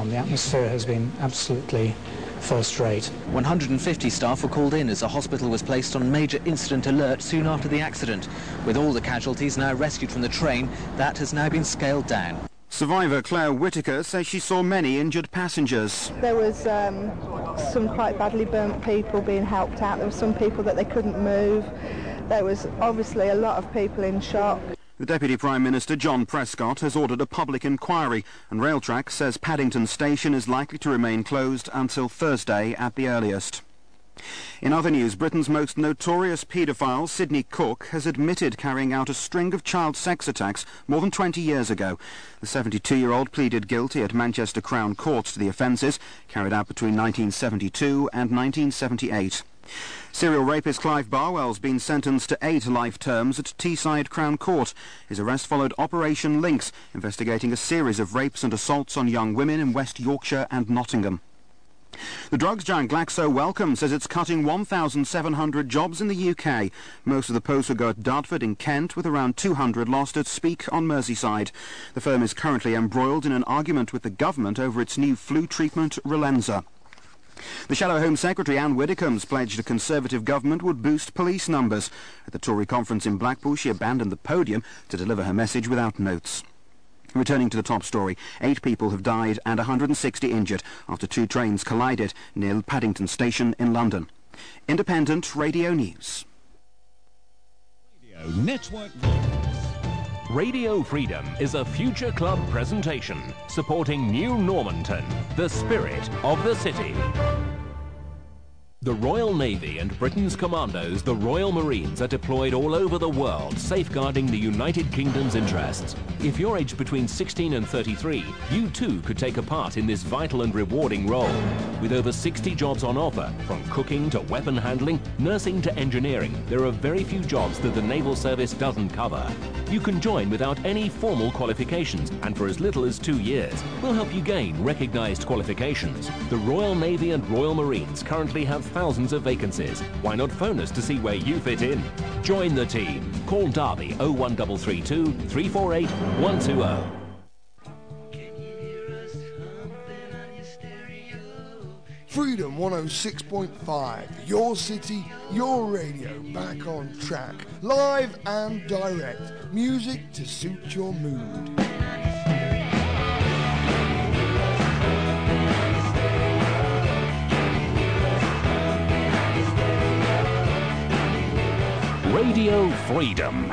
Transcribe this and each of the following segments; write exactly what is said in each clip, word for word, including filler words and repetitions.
on. The atmosphere has been absolutely first-rate. one hundred fifty staff were called in as the hospital was placed on major incident alert soon after the accident. With all the casualties now rescued from the train, that has now been scaled down. Survivor Claire Whitaker says she saw many injured passengers. There was um, some quite badly burnt people being helped out. There were some people that they couldn't move. There was obviously a lot of people in shock. The Deputy Prime Minister, John Prescott, has ordered a public inquiry, and Railtrack says Paddington Station is likely to remain closed until Thursday at the earliest. In other news, Britain's most notorious paedophile, Sidney Cook, has admitted carrying out a string of child sex attacks more than twenty years ago. The seventy-two-year-old pleaded guilty at Manchester Crown Court to the offences, carried out between nineteen seventy-two and nineteen seventy-eight. Serial rapist Clive Barwell's been sentenced to eight life terms at Teesside Crown Court. His arrest followed Operation Lynx, investigating a series of rapes and assaults on young women in West Yorkshire and Nottingham. The drugs giant Glaxo Wellcome says it's cutting one thousand seven hundred jobs in the U K. Most of the posts will go at Dartford in Kent, with around two hundred lost at Speke on Merseyside. The firm is currently embroiled in an argument with the government over its new flu treatment, Relenza. The Shadow Home Secretary, Anne Widdecombe's, pledged a Conservative government would boost police numbers. At the Tory conference in Blackpool, she abandoned the podium to deliver her message without notes. Returning to the top story, eight people have died and one hundred sixty injured after two trains collided near Paddington Station in London. Independent Radio News. Radio Network News. Radio Freedom is a Future Club presentation supporting New Normanton, the spirit of the city. The Royal Navy and Britain's commandos, the Royal Marines, are deployed all over the world, safeguarding the United Kingdom's interests. If you're aged between sixteen and thirty-three, you too could take a part in this vital and rewarding role. With over sixty jobs on offer, from cooking to weapon handling, nursing to engineering, there are very few jobs that the Naval Service doesn't cover. You can join without any formal qualifications, and for as little as two years. We'll help you gain recognised qualifications. The Royal Navy and Royal Marines currently have thousands of vacancies. Why not phone us to see where you fit in? Join the team. Call Derby oh one three three two, three four eight, one two oh. Freedom one oh six point five, your city, your radio, back on track. Live and direct. Music to suit your mood. Radio Freedom.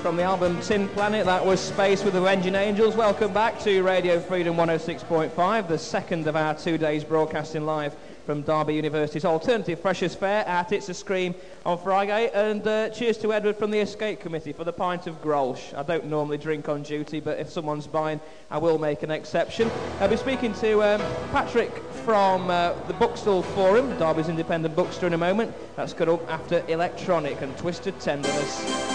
from the album Tin Planet. That was Space with the Engine Angels. Welcome back to Radio Freedom one oh six point five, the second of our two days broadcasting live from Derby University's Alternative Freshers' Fair at It's a Scream on Friday. And uh, cheers to Edward from the Escape Committee for the pint of Grolsch. I don't normally drink on duty, but if someone's buying, I will make an exception. I'll be speaking to um, Patrick from uh, the Bookstall Forum, Derby's independent bookstore, in a moment. That's got up after Electronic and Twisted Tenderness.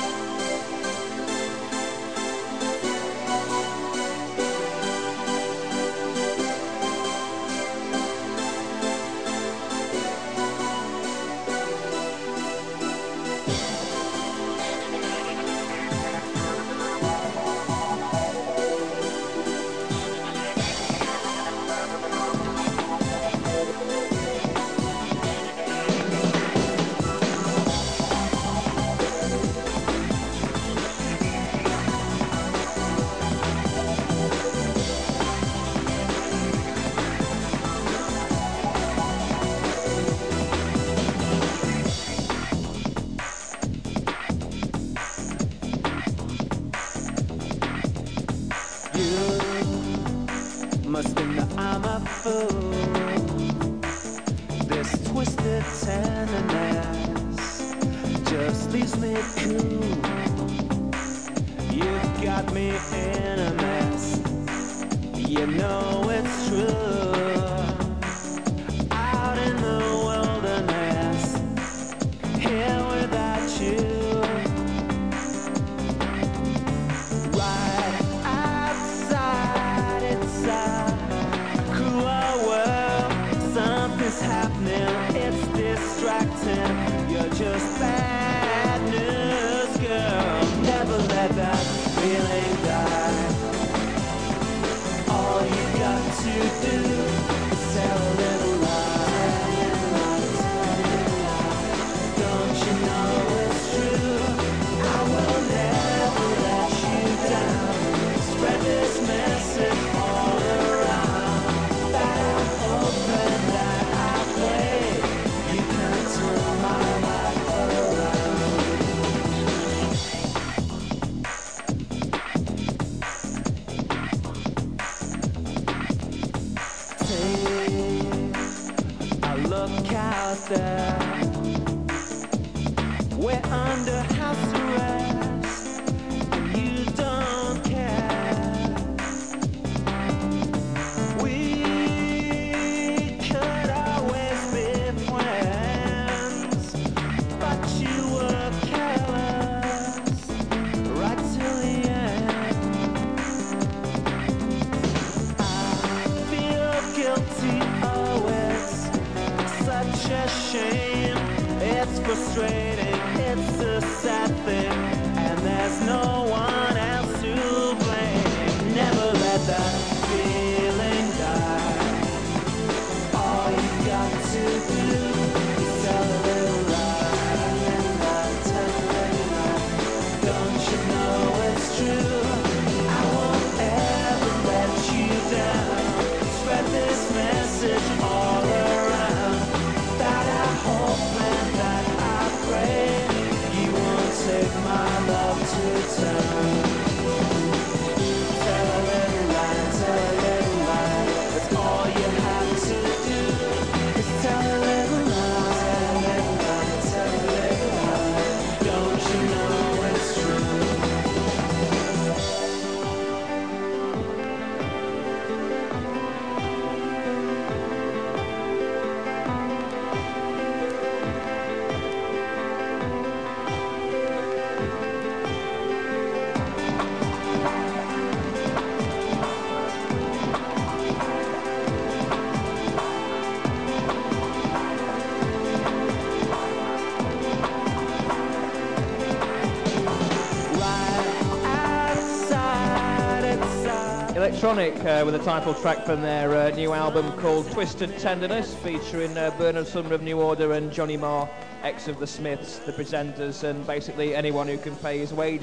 Electronic uh, with a title track from their uh, new album called Twisted Tenderness, featuring uh, Bernard Sumner of New Order and Johnny Marr, ex of the Smiths, the presenters, and basically anyone who can pay his wages.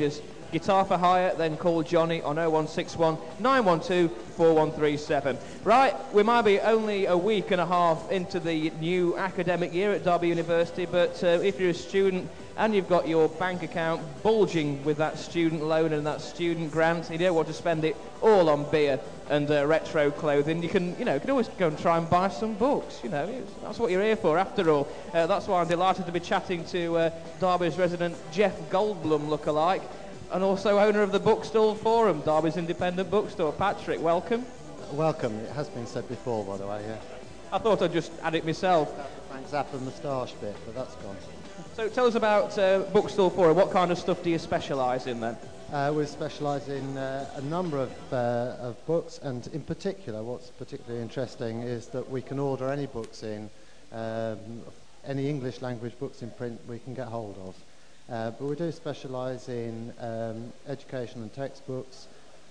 Guitar for hire, then call Johnny on oh one six one, nine one two, four one three seven. Right, we might be only a week and a half into the new academic year at Derby University, but uh, if you're a student and you've got your bank account bulging with that student loan and that student grant, you don't want to spend it all on beer and uh, retro clothing, you can, you know, you can always go and try and buy some books. You know, it's, that's what you're here for, after all. Uh, that's why I'm delighted to be chatting to uh, Derby's resident Jeff Goldblum lookalike, and also owner of the Bookstall Forum, Derby's independent bookstore. Patrick, welcome. Welcome. It has been said before, by the way, yeah. I thought I'd just add it myself. Frank Zappa moustache bit, but that's gone. So tell us about uh, Bookstall Forum. What kind of stuff do you specialise in then? Uh, we specialise in uh, a number of, uh, of books, and in particular, what's particularly interesting is that we can order any books in, um, any English language books in print we can get hold of. Uh, but we do specialise in um, education and textbooks,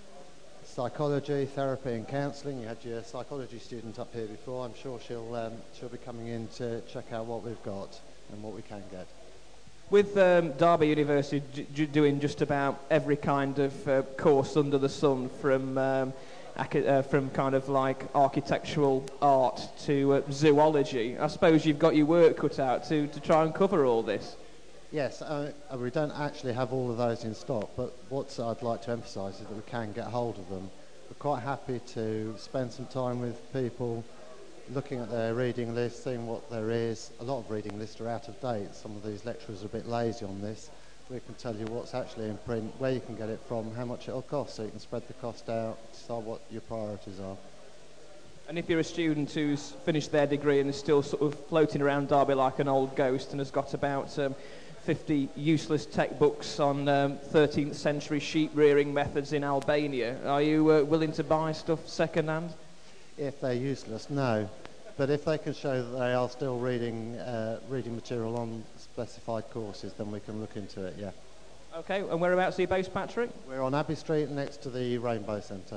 psychology, therapy and counselling. You had your psychology student up here before. I'm sure she'll, um, she'll be coming in to check out what we've got and what we can get. With um, Derby University d- d- doing just about every kind of uh, course under the sun, from um, ac- uh, from kind of like architectural art to uh, zoology, I suppose you've got your work cut out to, to try and cover all this. Yes, uh, we don't actually have all of those in stock, but what I'd like to emphasise is that we can get hold of them. We're quite happy to spend some time with people, looking at their reading list, seeing what there is. A lot of reading lists are out of date. Some of these lecturers are a bit lazy on this. We can tell you what's actually in print, where you can get it from, how much it'll cost, so you can spread the cost out, decide what your priorities are. And if you're a student who's finished their degree and is still sort of floating around Derby like an old ghost and has got about um, fifty useless textbooks on um, thirteenth century sheep rearing methods in Albania, are you uh, willing to buy stuff second hand? If they're useless, no. But if they can show that they are still reading uh, reading material on specified courses, then we can look into it, yeah. Okay, and whereabouts are you based, Patrick? We're on Abbey Street next to the Rainbow Centre.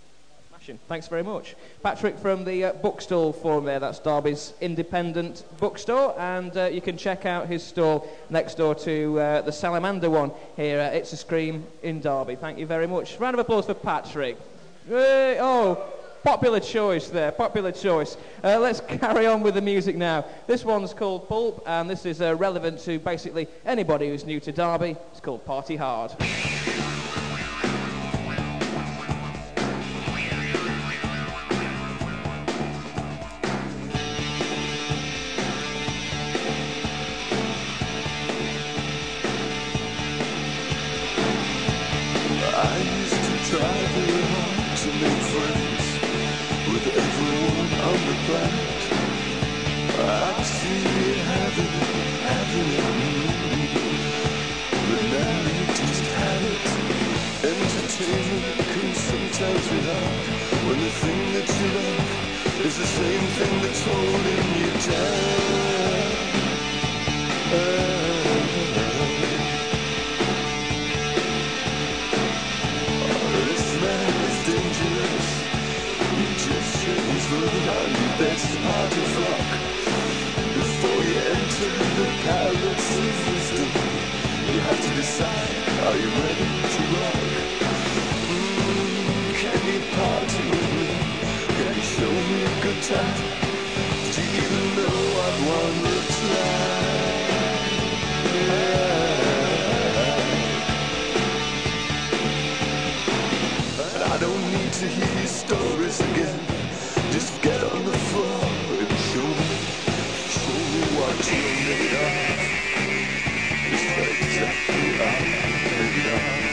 Thanks very much. Patrick from the uh, Bookstall Forum there, that's Derby's independent bookstore, and uh, you can check out his store next door to uh, the Salamander one here at It's a Scream in Derby. Thank you very much. Round of applause for Patrick. Hey, oh, popular choice there, popular choice. Uh, let's carry on with the music now. This one's called Pulp, and this is uh, relevant to basically anybody who's new to Derby. It's called Party Hard. It's the same thing that's holding you down. Oh, this man is dangerous. You just shouldn't run on your best party flock. Before you enter the palace of wisdom, you have to decide, are you ready to rock? Mm, can you party with me? Can you show me a good time? Do you even know what one looks like? And I don't need to hear your stories again. Just get on the floor and show me, show me what you're made of. It's exactly what I'm made of.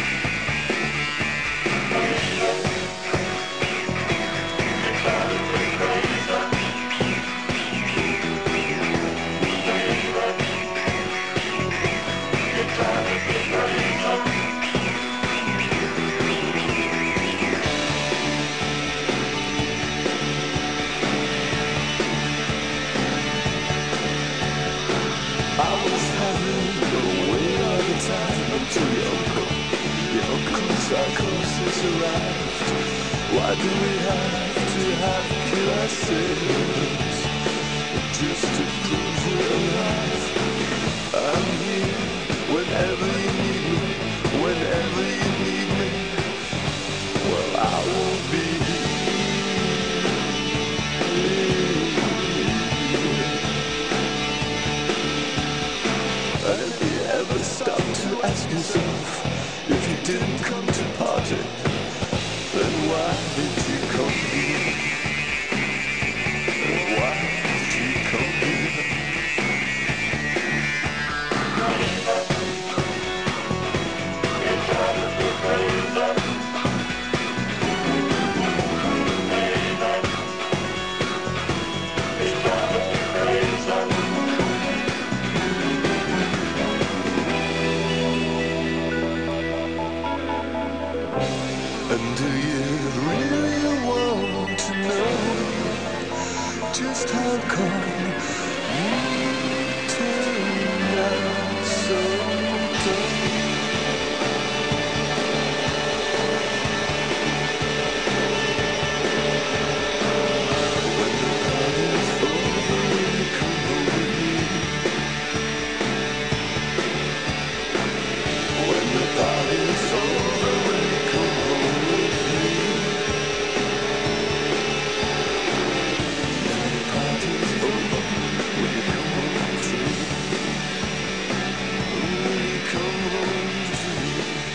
Psychosis arrived. Why do we have to have kill ourselves just to prove we're alive? I'm here whenever you need me, whenever didn't come to party, then why did you come here? Why did you come here? And do you really want to know just how come you turned out so dumb? When the party's over, will you come home with me? When the party's over, will you come home with me? When the party's over, will you come home to me? Will you come home to me?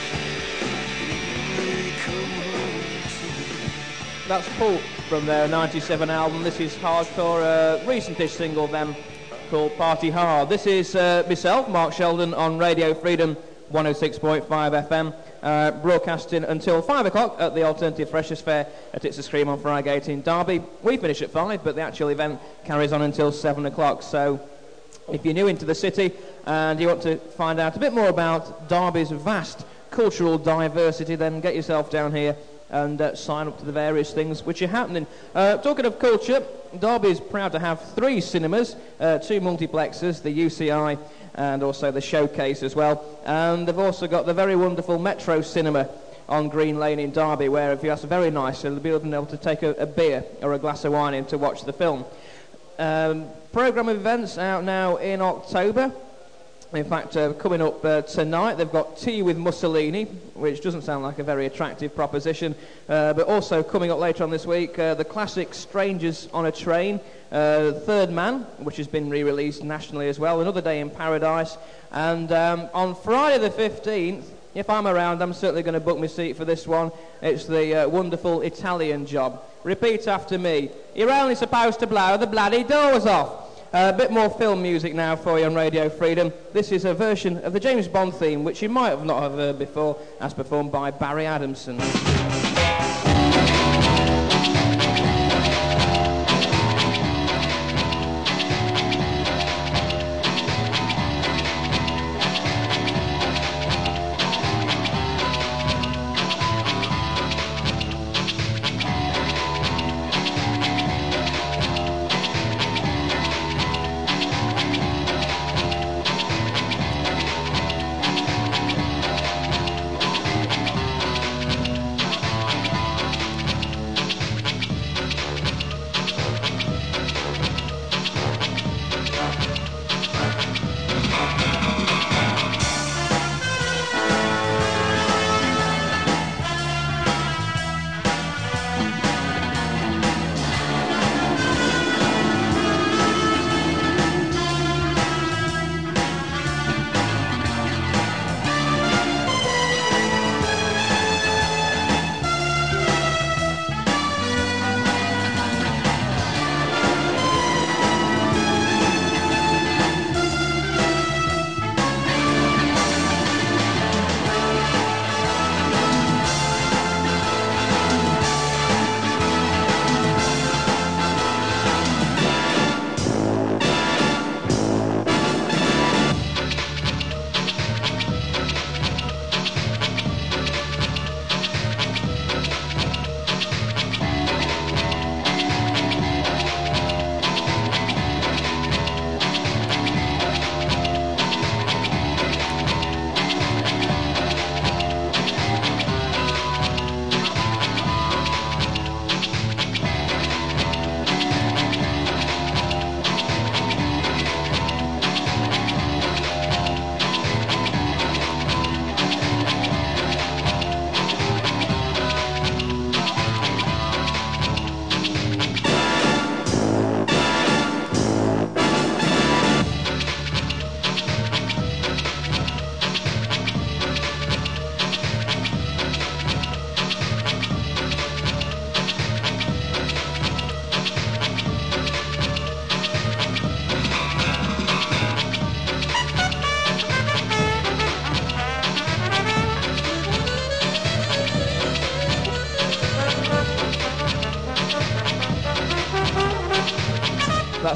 Will you come home to me? That's Paul from their ninety-seven album. This is Hardcore, a uh, recentish single then called Party Hard. This is uh, myself, Mark Sheldon, on Radio Freedom one oh six point five F M, uh, broadcasting until five o'clock at the Alternative Freshers Fair at It's a Scream on Friargate in Derby. We finish at five, but the actual event carries on until seven o'clock. So if you're new into the city and you want to find out a bit more about Derby's vast cultural diversity, then get yourself down here and uh, sign up to the various things which are happening. Uh, talking of culture, Derby is proud to have three cinemas, uh, two multiplexes, the U C I and also the Showcase as well. And they've also got the very wonderful Metro Cinema on Green Lane in Derby, where if you ask very nice, you'll be able to take a, a beer or a glass of wine in to watch the film. Um, programme of events out now in October. In fact, uh, coming up uh, tonight, they've got Tea with Mussolini, which doesn't sound like a very attractive proposition, uh, but also coming up later on this week, uh, the classic Strangers on a Train, uh, Third Man, which has been re-released nationally as well, Another Day in Paradise, and um, on Friday the fifteenth, if I'm around, I'm certainly going to book my seat for this one. It's the uh, wonderful Italian Job. Repeat after me. You're only supposed to blow the bloody doors off. Uh, a bit more film music now for you on Radio Freedom. This is a version of the James Bond theme, which you might have not have heard before, as performed by Barry Adamson.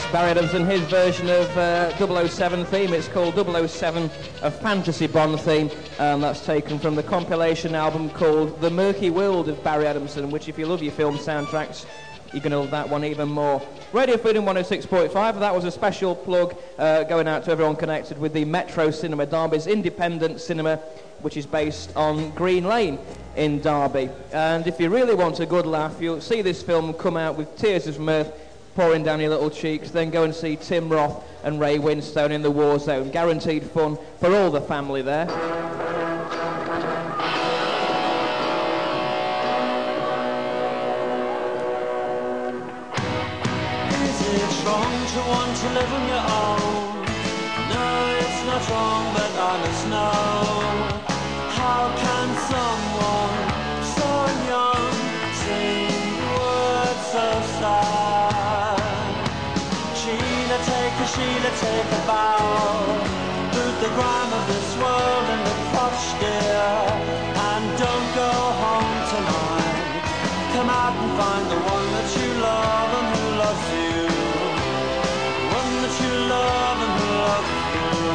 That's Barry Adamson, his version of uh, double oh seven theme. It's called double oh seven, a fantasy Bond theme, and that's taken from the compilation album called The Murky World of Barry Adamson, which, if you love your film soundtracks, you're going to love that one even more. Radio Freedom one oh six point five, that was a special plug uh, going out to everyone connected with the Metro Cinema, Derby's independent cinema, which is based on Green Lane in Derby. And if you really want a good laugh, you'll see this film come out with tears of mirth pouring down your little cheeks, then go and see Tim Roth and Ray Winstone in The War Zone. Guaranteed fun for all the family there. Is it wrong to want to live on your own? No, it's not wrong, but I must know. How can someone so young sing words so sad? Sheila, take a Sheila, take a bow. Boot the grime of this world in the crotch, dear, and don't go home tonight. Come out and find the one that you love and who loves you. The one that you love and who loves you.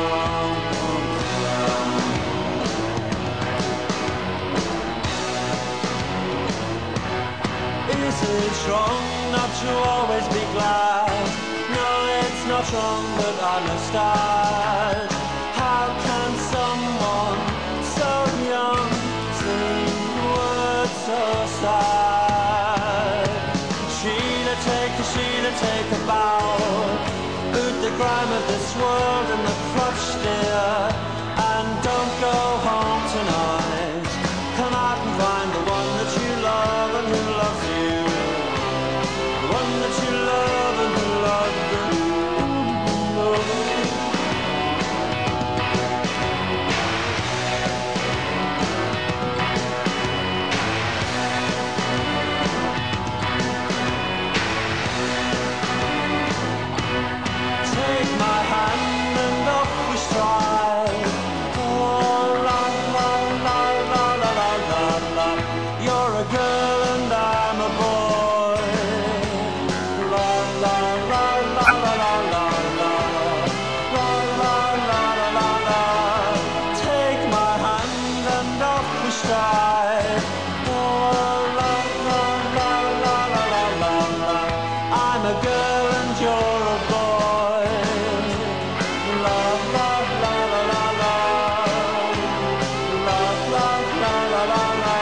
Is it wrong not to always be glad? No, it's not wrong, but I must add. How can someone so young sing words so sad? Sheila, take a Sheila, take a bow. Boot the grime of this world in the crotch, dear, and don't go home tonight. Come out and find the one that you love and who loves you. The one that you love and who loves you. Take my hand and off we stride. Oh, la la la la la la la la. You're a girl and I'm a boy. La la la la la la la la. La la la la la la. Take my hand and off we stride. Oh, la la la la la la la la. I'm a girl and you're a boy. La la la la la la. La la la la la la.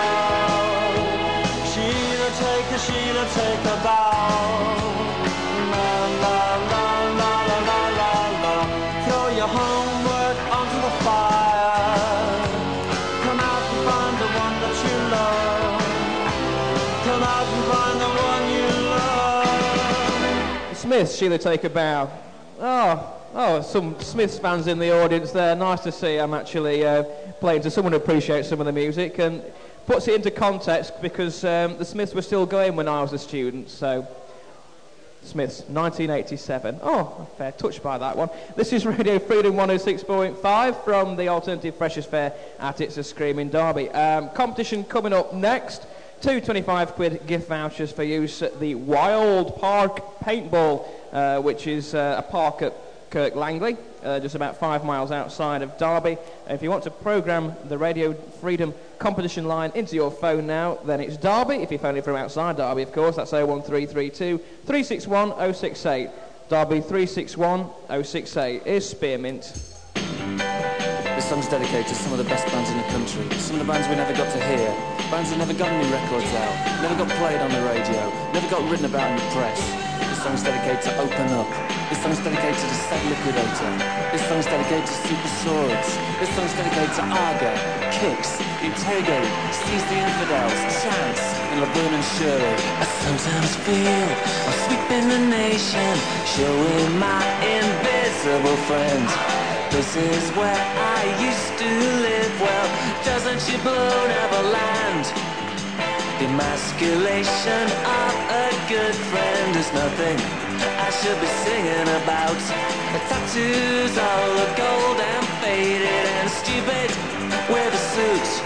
Sheila, take a Sheila, take a bow. La la la la la la la la. Throw your homework onto the fire. Come out and find the one that you love. Come out and find the one you love. Smiths, Sheila, take a bow. Oh, oh, some Smiths fans in the audience there. Nice to see I'm actually uh, playing to someone who appreciates some of the music and puts it into context because um, the Smiths were still going when I was a student, so Smiths, nineteen eighty-seven. Oh, fair, touched by that one. This is Radio Freedom one oh six point five from the Alternative Freshers Fair at It's a Scream in Derby. Um, competition coming up next. Two twenty-five quid gift vouchers for use at the Wild Park Paintball, uh, which is uh, a park at Kirk Langley, uh, just about five miles outside of Derby. If you want to programme the Radio Freedom competition line into your phone now, then it's Derby. If you're phoning from outside Derby, of course, that's oh one three three two, three six one, oh six eight. Derby three six one, oh six eight. Here's Spearmint. This song's dedicated to some of the best bands in the country, some of the bands we never got to hear, bands that never got any records out, never got played on the radio, never got written about in the press. This song's dedicated to Open Up. This song's dedicated to Sad Liquidator. This song's dedicated to Super Swords. This song's dedicated to Arga, Kicks, Interrogate, Seize the Infidels, Chance, and Laverne and Shirley. I sometimes feel I'm sweeping the nation, showing my invisible friend. This is where I used to live. Well, doesn't your blow never land? The emasculation of a good friend is nothing I should be singing about. The tattoos all look gold and faded and stupid with a suit.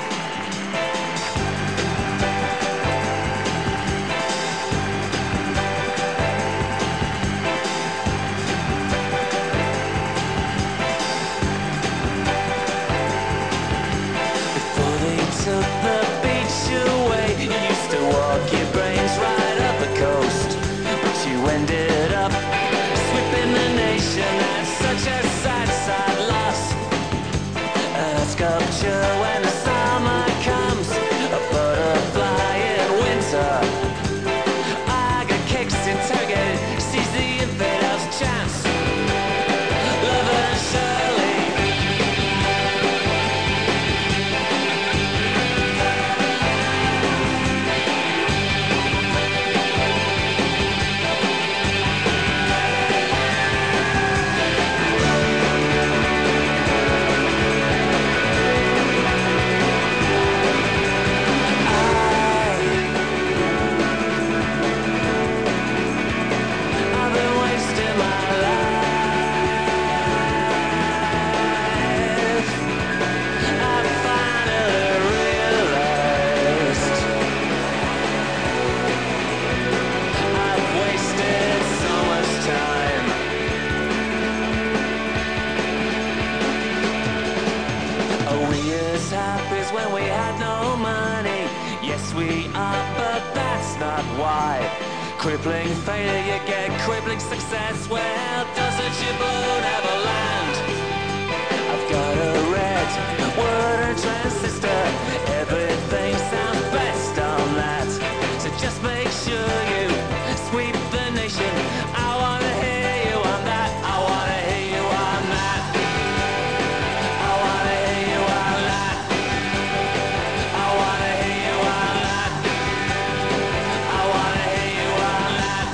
Why? Crippling failure, you get crippling success. Well, doesn't your balloon ever land? I've got a red word transistor. Everything sounds best on that. So just make sure you sweep the nation. I wanna hear you on that. I wanna hear you on that. I wanna hear you on that. I wanna hear you on that. I wanna hear you on that.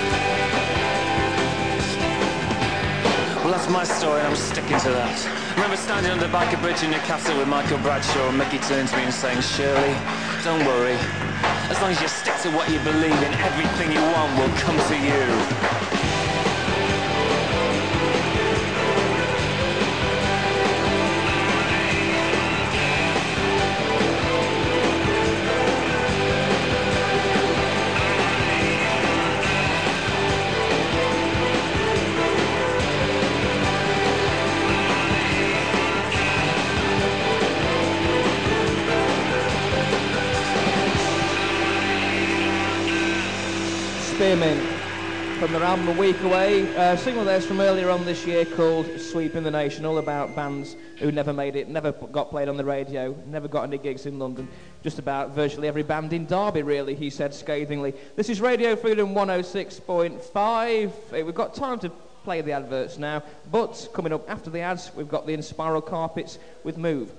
Well, that's my story and I'm sticking to that. Remember standing under Biker Bridge in Newcastle with Michael Bradshaw, and Mickey turned to me and saying, Shirley, don't worry. As long as you stick to what you believe in, everything you want will come to you. Spearmint from their album A Week Away, a single theirs from earlier on this year called Sweeping the Nation, all about bands who never made it, never got played on the radio, never got any gigs in London. Just about virtually every band in Derby, really, he said scathingly. This is Radio Freedom one oh six point five. We've got time to play the adverts now, but coming up after the ads, we've got the Inspiral Carpets with Move.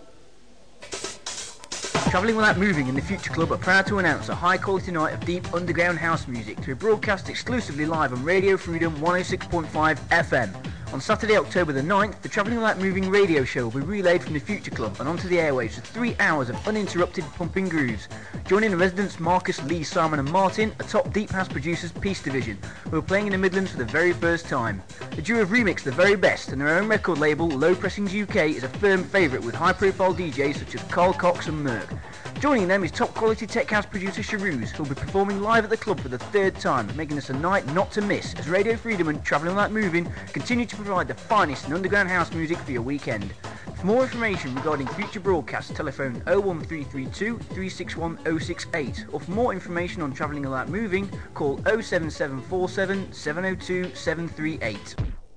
Travelling Without Moving and the Future Club are proud to announce a high-quality night of deep underground house music to be broadcast exclusively live on Radio Freedom one oh six point five F M. On Saturday, October the ninth, the Travelling Without Moving radio show will be relayed from the Future Club and onto the airwaves for three hours of uninterrupted pumping grooves. Joining the residents Marcus, Lee, Simon and Martin, a top deep house producers Peace Division, who are playing in the Midlands for the very first time. The duo have remixed the very best, and their own record label, Low Pressings U K, is a firm favourite with high-profile D Js such as Carl Cox and Merck. Joining them is top-quality tech house producer Sharouz, who will be performing live at the club for the third time, making this a night not to miss, as Radio Freedom and Travelling Without Moving continue to provide the finest in underground house music for your weekend. For more information regarding future broadcasts, telephone oh one three three two, three six one oh six eight, or for more information on Travelling Without Moving, call oh seven seven four seven, seven oh two, seven three eight.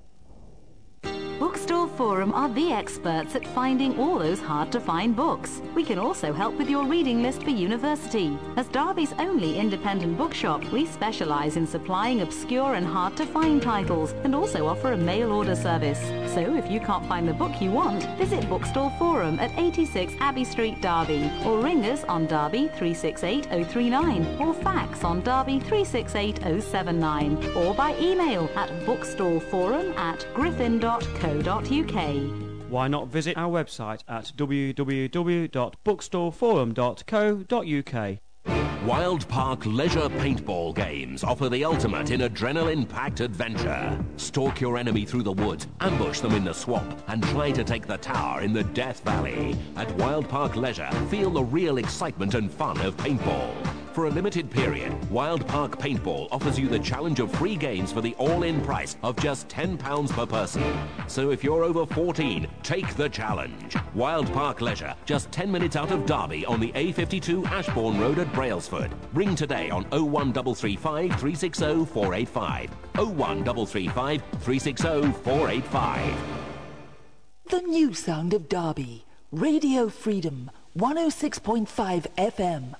Bookstore Forum are the experts at finding all those hard-to-find books. We can also help with your reading list for university. As Derby's only independent bookshop, we specialise in supplying obscure and hard-to-find titles and also offer a mail order service. So if you can't find the book you want, visit Bookstore Forum at eighty-six Abbey Street, Derby, or ring us on Derby three six eight oh three nine, or fax on Derby three six eight oh seven nine, or by email at bookstoreforum at griffin dot co dot uk. Why not visit our website at w w w dot bookstoreforum dot co dot uk. Wild Park Leisure Paintball Games offer the ultimate in adrenaline-packed adventure. Stalk your enemy through the woods, ambush them in the swamp, and try to take the tower in the Death Valley. At Wild Park Leisure, feel the real excitement and fun of paintball. For a limited period, Wild Park Paintball offers you the challenge of free games for the all-in price of just ten pounds per person. So if you're over fourteen, take the challenge. Wild Park Leisure, just ten minutes out of Derby on the A fifty-two Ashbourne Road at Brailsford. Ring today on oh one three three five, three six oh, four eight five. oh one three three five, three six oh, four eight five. The new sound of Derby. Radio Freedom, one oh six point five F M.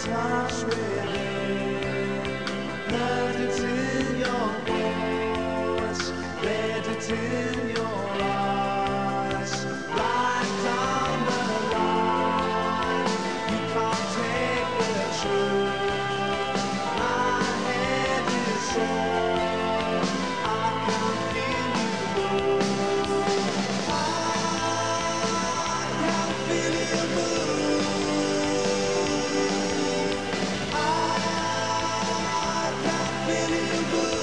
touch with it. Heard it in your voice, read it in your eyes. Right down the line, you can't take the truth. My head is sore, I can't feel you move. I can't feel you move. I can't feel you move.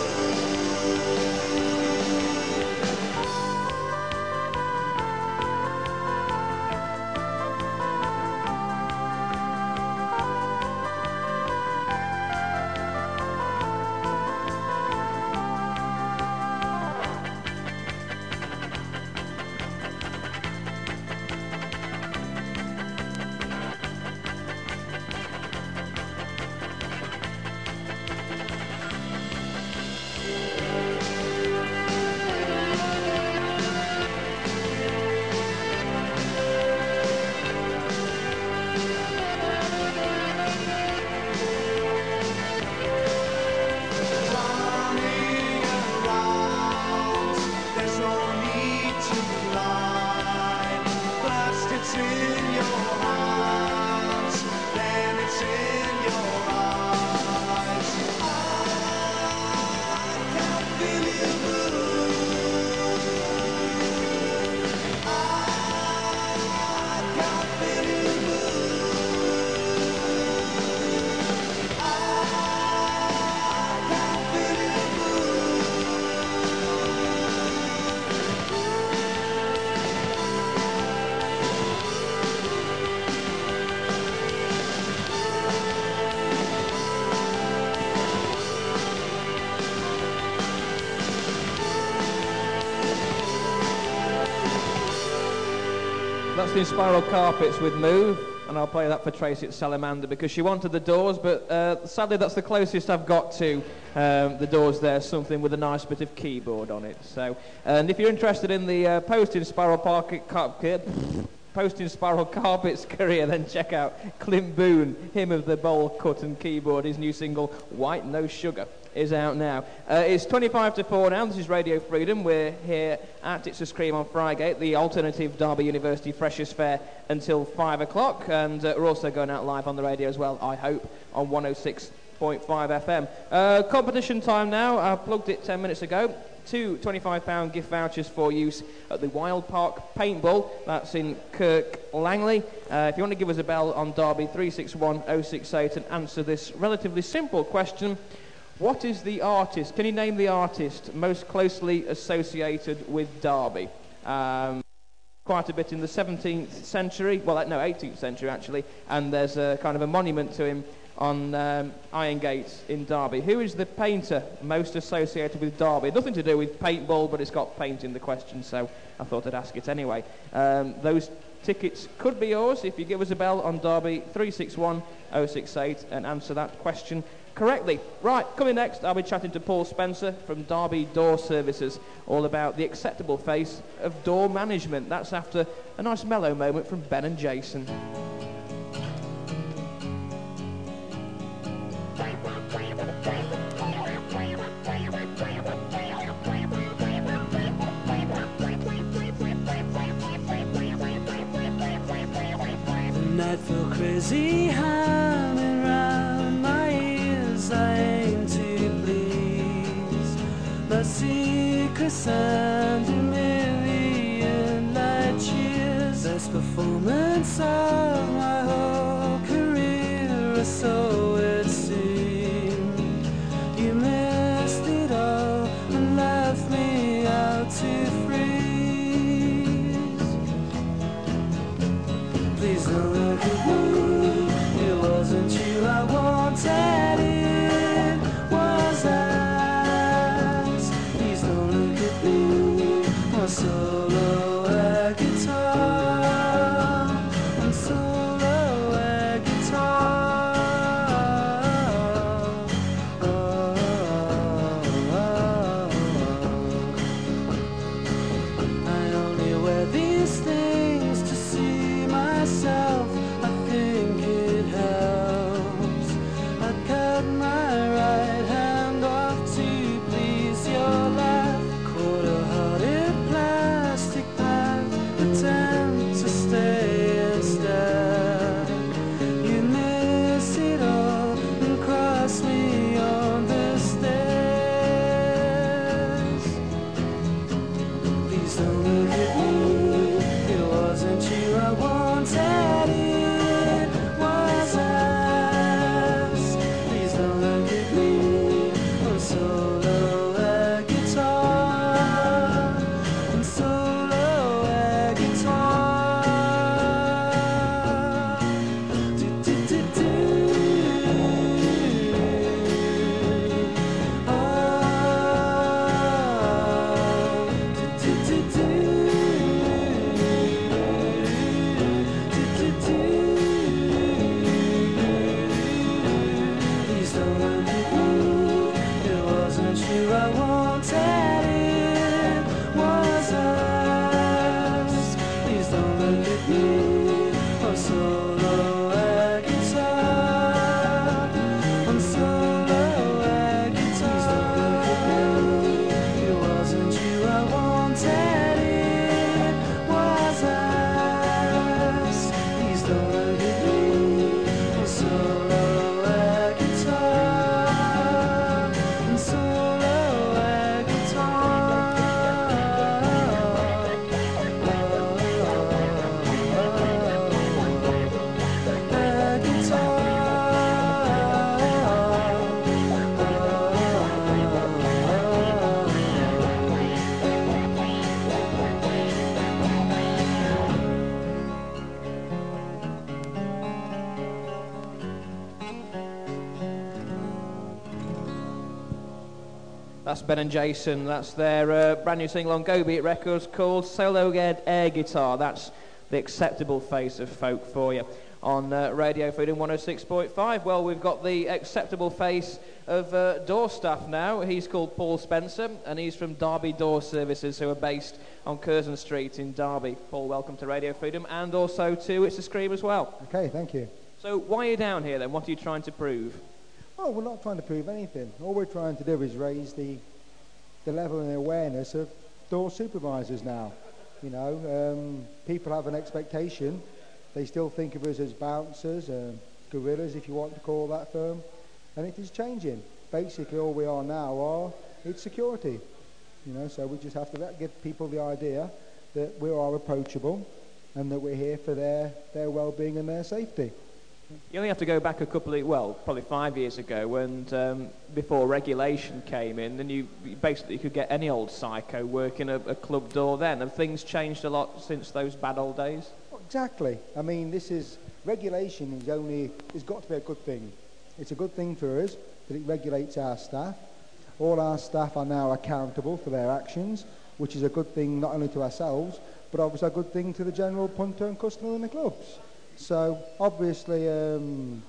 Running around, there's no need to lie. First it's in your hands, then it's in your eyes. I can't feel you move. I can't feel you move. I can't feel you That's the Spiral Carpets with Move, and I'll play that for Tracy at Salamander because she wanted the Doors, but uh, sadly that's the closest I've got to um, the Doors there, something with a nice bit of keyboard on it. So, and if you're interested in the uh, post-in Spiral Park Carpet, post-in Spiral Carpets career, then check out Clint Boone, him of the bowl cut and keyboard. His new single, White No Sugar, is out now. Uh, it's twenty-five to four now. This is Radio Freedom. We're here at It's a Scream on Friday, the alternative Derby University Freshers' Fair, until five o'clock. And uh, we're also going out live on the radio as well, I hope, on one oh six point five F M. Uh, competition time now. I plugged it ten minutes ago. Two twenty-five pound gift vouchers for use at the Wild Park Paintball. That's in Kirk Langley. Uh, if you want to give us a bell on Derby, three six one oh six eight, and answer this relatively simple question. What is the artist, can you name the artist most closely associated with Derby? Um, quite a bit in the seventeenth century, well, no, eighteenth century actually, and there's a kind of a monument to him on um, Iron Gate in Derby. Who is the painter most associated with Derby? Nothing to do with paintball, but it's got paint in the question, so I thought I'd ask it anyway. Um, those tickets could be yours if you give us a bell on Derby, three six one oh six eight, and answer that question correctly. Right, coming next, I'll be chatting to Paul Spencer from Derby Door Services, all about the acceptable face of door management. That's after a nice mellow moment from Ben and Jason. The night felt crazy, humming round my ears. I aim to please my secrets and a million light years. Best performance of my whole career, or so it seemed. You missed it all and left me out to freeze. Please don't look at me. It wasn't you I wanted, it was us. Please don't look at me. My solo air guitar and solo That's Ben and Jason. That's their uh, brand new single on Go Beat Records called Solo Air Guitar. That's the acceptable face of folk for you on uh, Radio Freedom one oh six point five. Well, we've got the acceptable face of uh, door staff now. He's called Paul Spencer, and he's from Derby Door Services, who are based on Curzon Street in Derby. Paul, welcome to Radio Freedom, and also to It's a Scream as well. Okay, thank you. So why are you down here then? What are you trying to prove? Oh, we're not trying to prove anything. All we're trying to do is raise the the level and awareness of door supervisors now. You know, um, people have an expectation. They still think of us as bouncers, um, gorillas, if you want to call that firm, and it is changing. Basically, all we are now are it's security. You know, so we just have to let, give people the idea that we are approachable and that we're here for their their well-being and their safety. You only have to go back a couple of, well, probably five years ago, and um, before regulation came in, and you, you basically could get any old psycho working a, a club door then. Have things changed a lot since those bad old days? Exactly. I mean, this is, regulation is only, it's got to be a good thing. It's a good thing for us that it regulates our staff. All our staff are now accountable for their actions, which is a good thing not only to ourselves, but obviously a good thing to the general punter and customer in the clubs. So, obviously, um,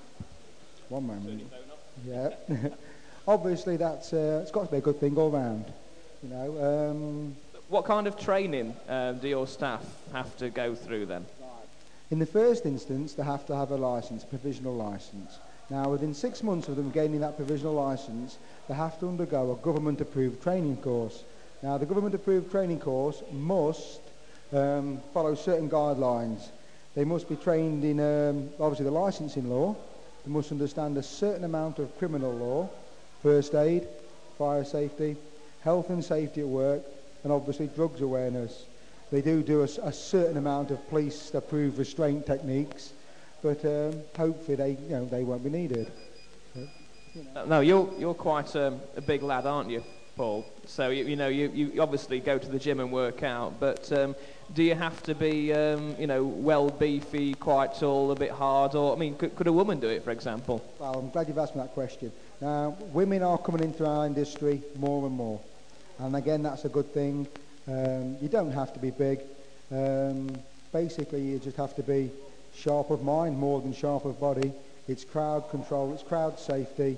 one moment, yeah, obviously that's, uh, it's got to be a good thing all round, you know. Um, what kind of training uh, do your staff have to go through then? In the first instance, they have to have a licence, a provisional licence. Now, within six months of them gaining that provisional licence, they have to undergo a government-approved training course. Now, the government-approved training course must um, follow certain guidelines. They must be trained in, um, obviously, the licensing law. They must understand a certain amount of criminal law, first aid, fire safety, health and safety at work, and obviously drugs awareness. They do do a, a certain amount of police-approved restraint techniques, but um, hopefully they, you know, they won't be needed. But, you know. No, you're you're quite um, a big lad, aren't you, Paul? So you, you know you, you obviously go to the gym and work out, but um, do you have to be um, you know well beefy, quite tall, a bit hard, or I mean, could, could a woman do it, for example? Well, I'm glad you've asked me that question. Now, women are coming into our industry more and more, and again, that's a good thing. Um, you don't have to be big. Um, basically, you just have to be sharp of mind more than sharp of body. It's crowd control, it's crowd safety.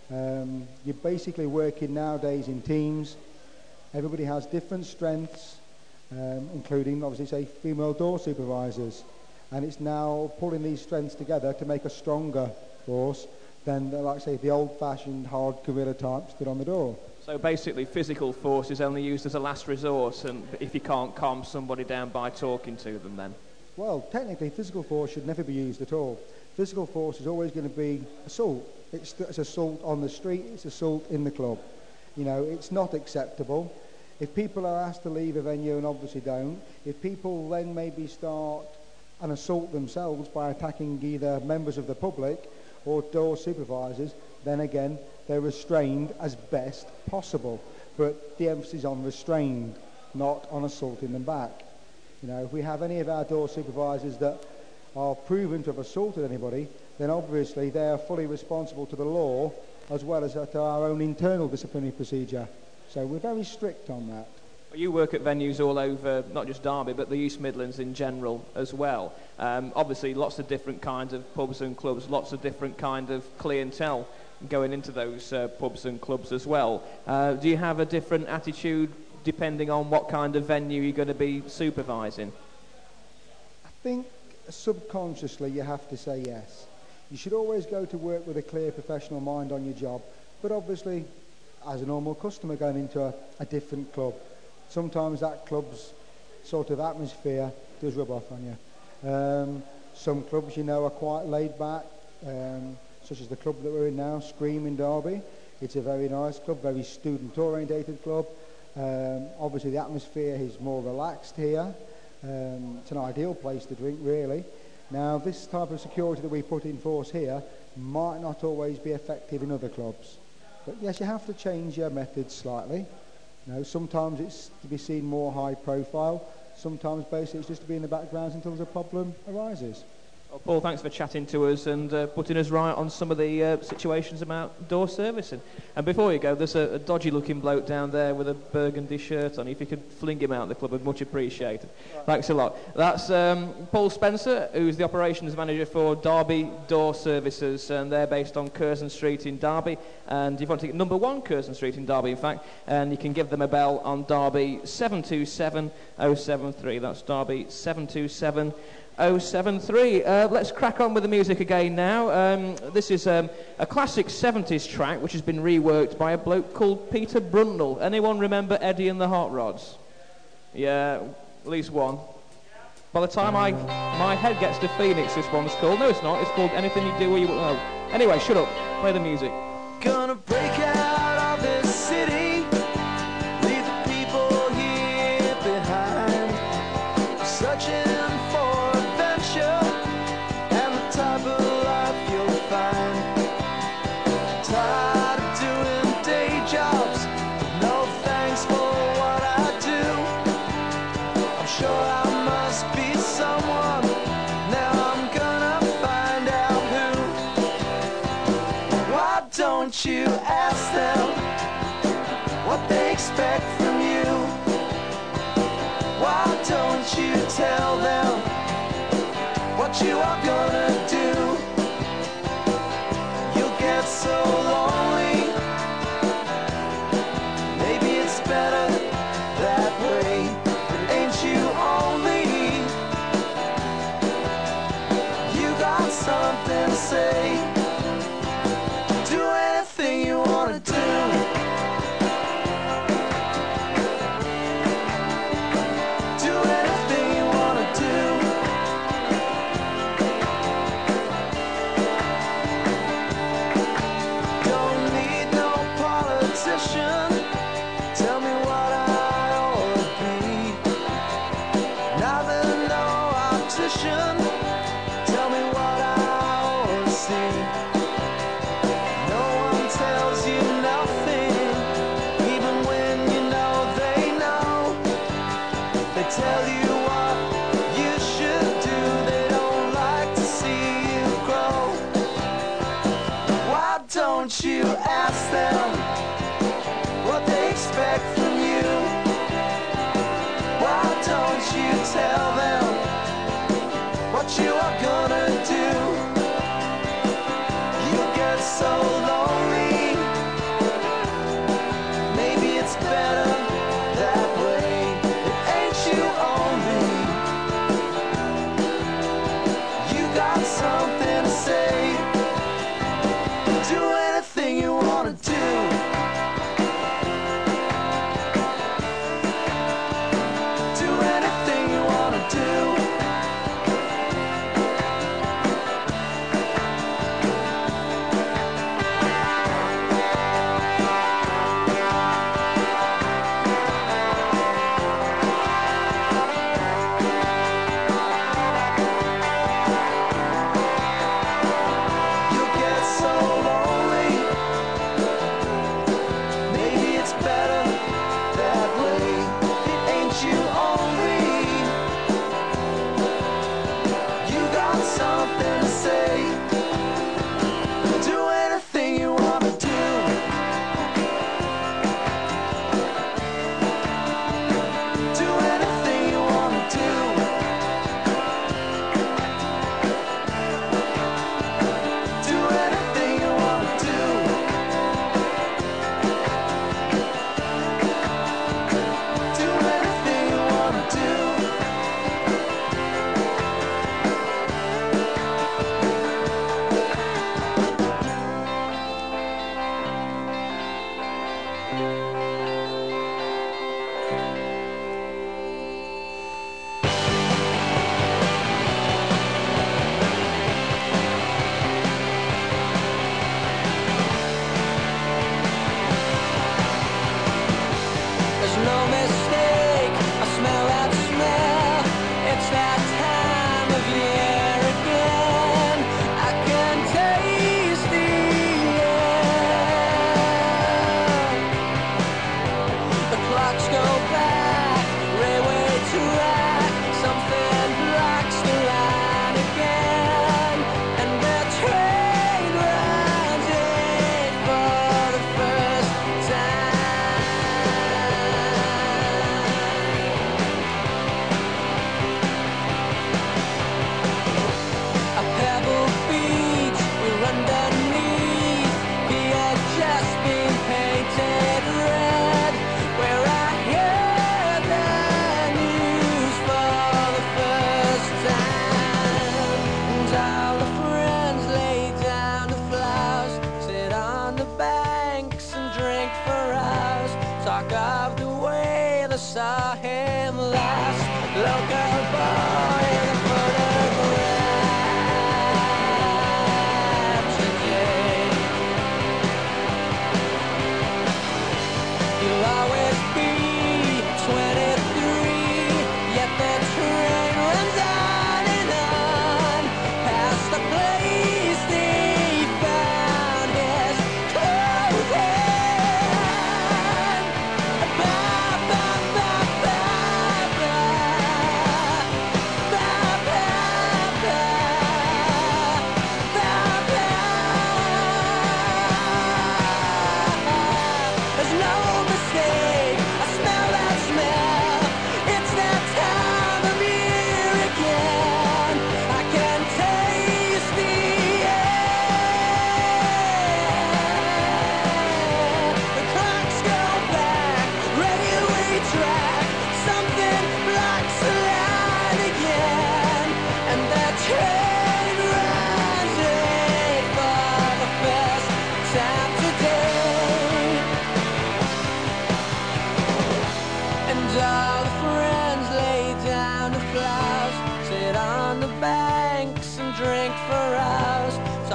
Um, you're basically working nowadays in teams. Everybody has different strengths, um, including, obviously, say, female door supervisors. And it's now pulling these strengths together to make a stronger force than, like, say, the old-fashioned hard guerrilla type stood on the door. So basically, physical force is only used as a last resort, and if you can't calm somebody down by talking to them, then? Well, technically, physical force should never be used at all. Physical force is always going to be assault. It's, it's assault on the street, it's assault in the club. You know, it's not acceptable. If people are asked to leave a venue and obviously don't, if people then maybe start an assault themselves by attacking either members of the public or door supervisors, then again, they're restrained as best possible. But the emphasis is on restrained, not on assaulting them back. You know, if we have any of our door supervisors that are proven to have assaulted anybody, then obviously they are fully responsible to the law as well as to our own internal disciplinary procedure. So we're very strict on that. You work at venues all over, not just Derby, but the East Midlands in general as well. Um, obviously, lots of different kinds of pubs and clubs, lots of different kind of clientele going into those uh, pubs and clubs as well. Uh, do you have a different attitude depending on what kind of venue you're going to be supervising? I think subconsciously you have to say yes. You should always go to work with a clear professional mind on your job, but obviously as a normal customer going into a, a different club, sometimes that club's sort of atmosphere does rub off on you. Um, some clubs, you know, are quite laid back, um, such as the club that we're in now, Scream in Derby. It's a very nice club, very student-orientated club. Um, obviously the atmosphere is more relaxed here. Um, it's an ideal place to drink, really. Now, this type of security that we put in force here might not always be effective in other clubs. But yes, you have to change your methods slightly. You know, sometimes it's to be seen more high profile. Sometimes basically it's just to be in the background until the problem arises. Well, Paul, thanks for chatting to us and uh, putting us right on some of the uh, situations about door servicing. And before you go, there's a, a dodgy-looking bloke down there with a burgundy shirt on. If you could fling him out of the club, I'd much appreciate it. Thanks a lot. That's um, Paul Spencer, who's the operations manager for Derby Door Services, and they're based on Curzon Street in Derby. And if you want to get number one Curzon Street in Derby, in fact, and you can give them a bell on Derby seven two seven oh seven three. That's Derby seven two seven oh seven three. Uh, let's crack on with the music again now. Um, this is um, a classic seventies track which has been reworked by a bloke called Peter Brundle. Anyone remember Eddie and the Hot Rods? Yeah, at least one. By the time I my head gets to Phoenix, this one's called. No, it's not. It's called Anything You Do Where You... Oh. Anyway, shut up. Play the music. Gonna break out of this city, leave the people here behind, searching for adventure and the type of life you'll find. Tired of doing day jobs, no thanks for what I do. I'm sure I must be someone, now I'm gonna find out who. Why don't you ask them what they expect from you? Why don't you tell them what you are gonna do? You'll get so lonely, maybe it's better that way. But ain't you only, you got something to say. Do anything you wanna do. Tell me what I ought to be. Neither no optician. Tell me what I ought to see. No one tells you nothing, even when you know they know. They tell you what you should do. They don't like to see you grow. Why don't you ask them what they expect from you? Why don't you tell them what you are gonna do? You'll get so lonely, maybe it's better that way. It ain't you only, you got something to say. Do anything you wanna do.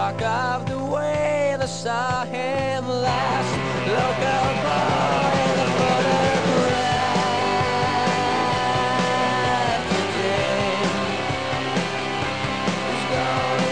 talk of the way they saw him last. Local boy, the photograph today is gone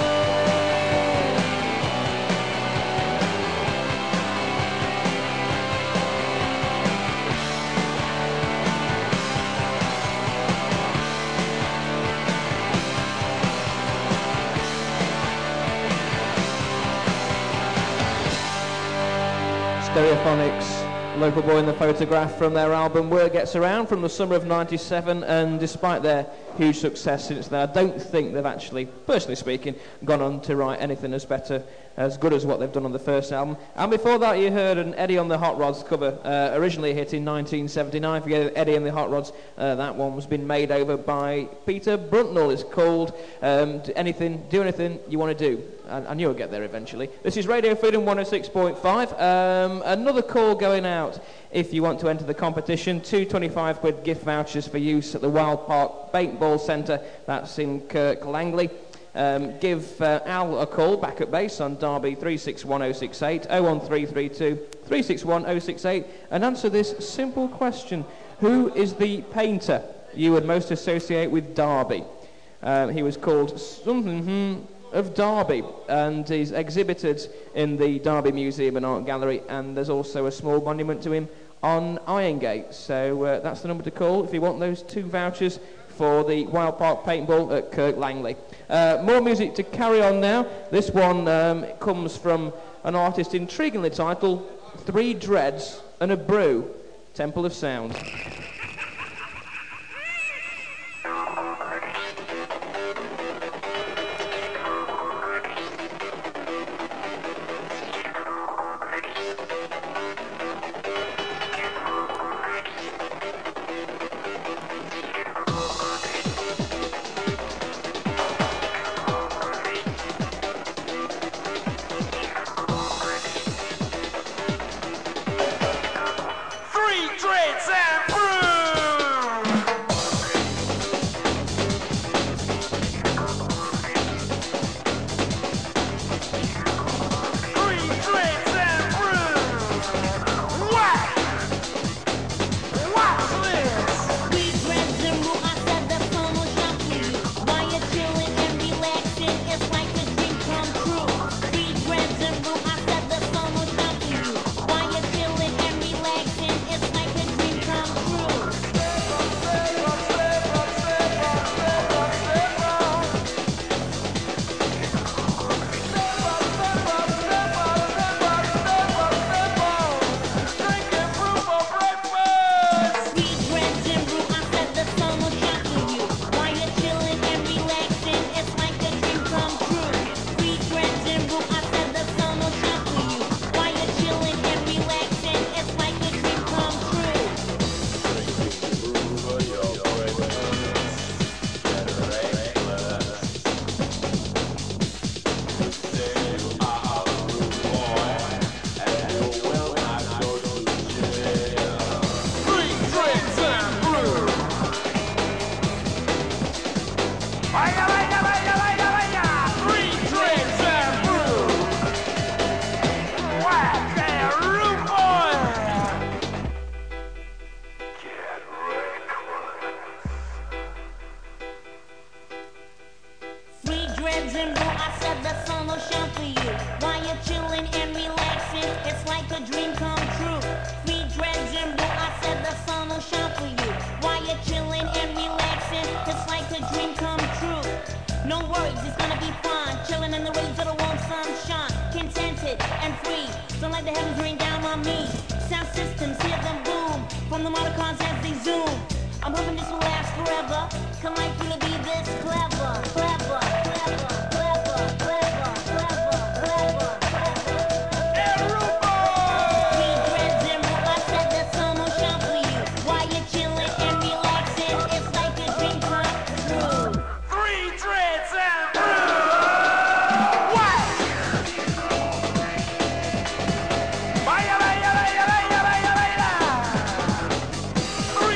Stereophonics, Local Boy in the Photograph, from their album Word Gets Around from the summer of ninety-seven, and despite their huge success since then, I don't think they've actually, personally speaking, gone on to write anything as better, as good as what they've done on the first album. And before that you heard an Eddie on the Hot Rods cover, uh, originally a hit in nineteen seventy-nine, forget Eddie and the Hot Rods, uh, that one has been made over by Peter Bruntnell. It's called um, do anything, do anything you want to do. I, I knew I'd get there eventually. This is Radio Freedom one oh six point five. Um, another call going out if you want to enter the competition. Two twenty-five quid gift vouchers for use at the Wild Park Paintball Centre. That's in Kirk Langley. Um, give uh, Al a call back at base on Derby three six one oh six eight, oh one three three two, three six one oh six eight, and answer this simple question. Who is the painter you would most associate with Derby? Um, he was called something of Derby, and he's exhibited in the Derby Museum and Art Gallery, and there's also a small monument to him on Irongate. So uh, that's the number to call if you want those two vouchers for the Wild Park Paintball at Kirk Langley. Uh, more music to carry on now. This one um, comes from an artist intriguingly titled Three Dreads and a Brew, Temple of Sound.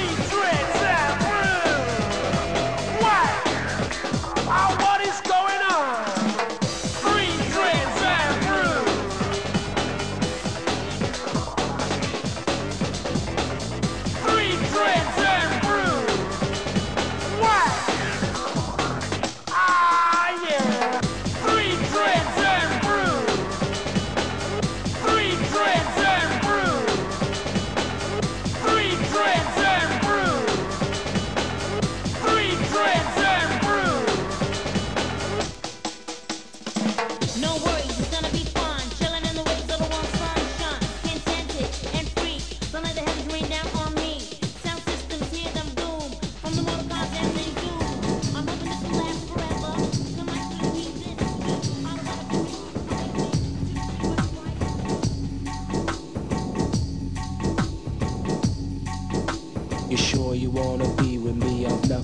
What is going on?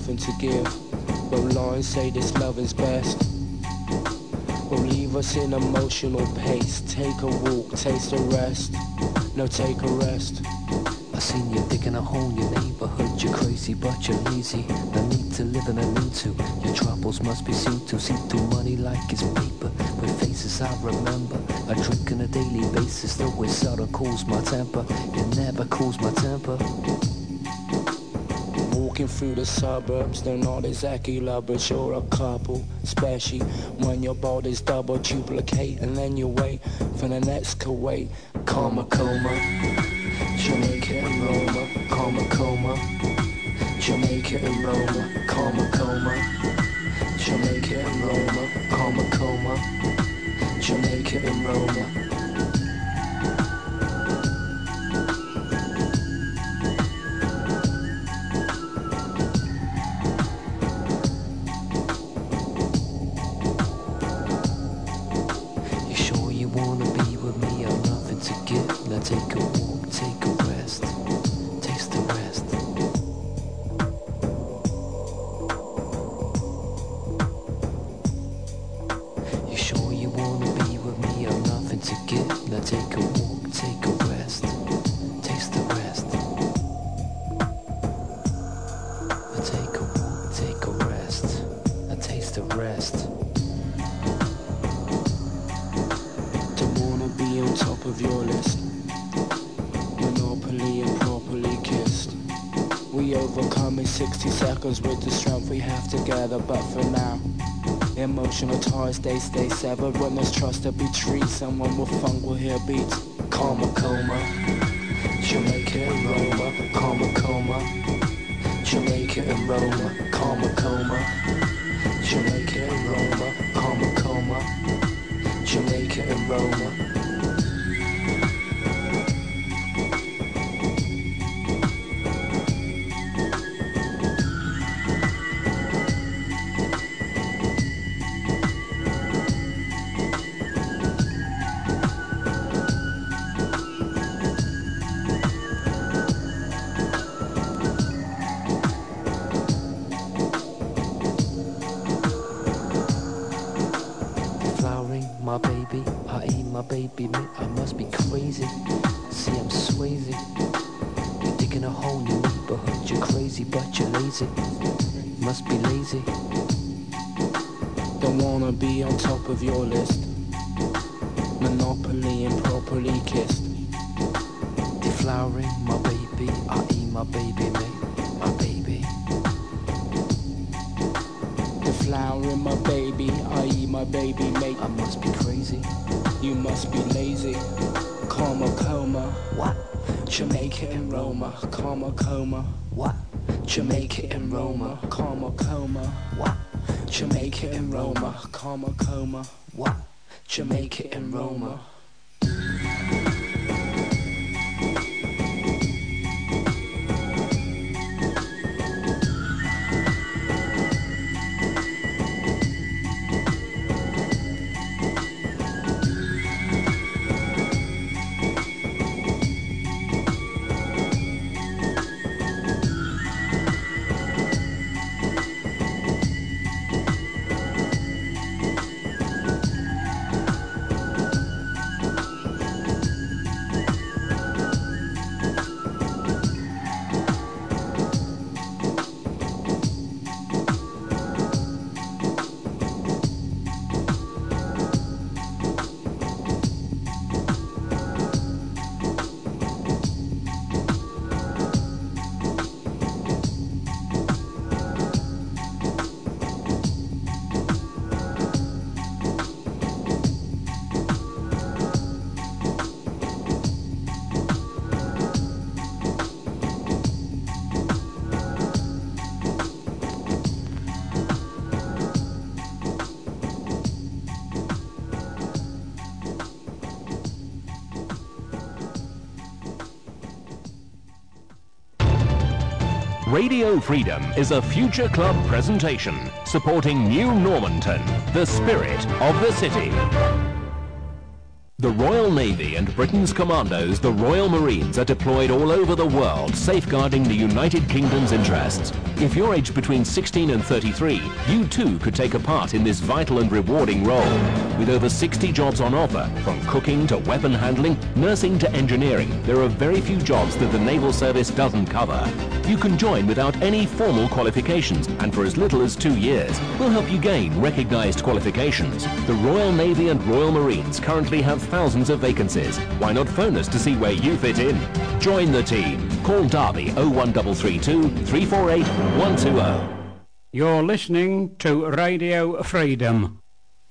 nothing to give. But lines say this love is best. Will leave us in emotional pace. Take a walk, taste a rest. No, take a rest. I seen you digging a hole in your neighborhood. You're crazy, but you're lazy. No need to live in a need to. Your troubles must be seen to. See through money like it's paper. With faces I remember. I drink on a daily basis, though it seldom cools my temper. It never cools my temper. Walking through the suburbs, they're not exactly lovers. You're a couple, especially when your body's double duplicate. And then you wait for the next Kuwait. Karma coma, Jamaica and Roma. Karma coma, Jamaica and Roma. Karma coma, Jamaica and Roma. Karma coma, Jamaica and Roma. Take a walk, take a rest, taste the rest. You sure you wanna be with me? I've nothing to give. Now take a walk, take a rest, taste the rest. Now take a walk, take a rest, now taste the rest. Don't wanna be on top of your list. And properly kissed. We overcome in sixty seconds with the strength we have together. But for now, emotional ties they stay severed. When there's trust to be treated, someone with funk will hear beats. Karma coma, Jamaica and Roma. Karma coma, Jamaica and Roma. Karma coma, Jamaica and Roma. Karma coma, Jamaica and Roma. My baby, I ain't my baby, mate, I must be crazy. See, I'm Swayze. You're digging a hole in your neighborhood. You're crazy, but you're lazy. Must be lazy. Don't wanna be on top of your list. Monopoly and properly kissed. Deflowering my baby, I ain't my baby, mate, my baby. Deflowering my baby, I eat my baby, mate. I must be crazy. You must be lazy. Karma coma. What? Jamaica and Roma. Karma coma. What? Jamaica and Roma. Karma coma. What? Jamaica and Roma. Karma coma. What? Jamaica and Roma. Radio Freedom is a Future Club presentation supporting New Normanton, the spirit of the city. The Royal Navy and Britain's commandos, the Royal Marines, are deployed all over the world, safeguarding the United Kingdom's interests. If you're aged between sixteen and thirty-three, you too could take a part in this vital and rewarding role. With over sixty jobs on offer, from cooking to weapon handling, nursing to engineering, there are very few jobs that the Naval Service doesn't cover. You can join without any formal qualifications, and for as little as two years, we'll help you gain recognised qualifications. The Royal Navy and Royal Marines currently have thousands of vacancies. Why not phone us to see where you fit in? Join the team. Call Derby oh one three three two, three four eight, one two oh. You're listening to Radio Freedom.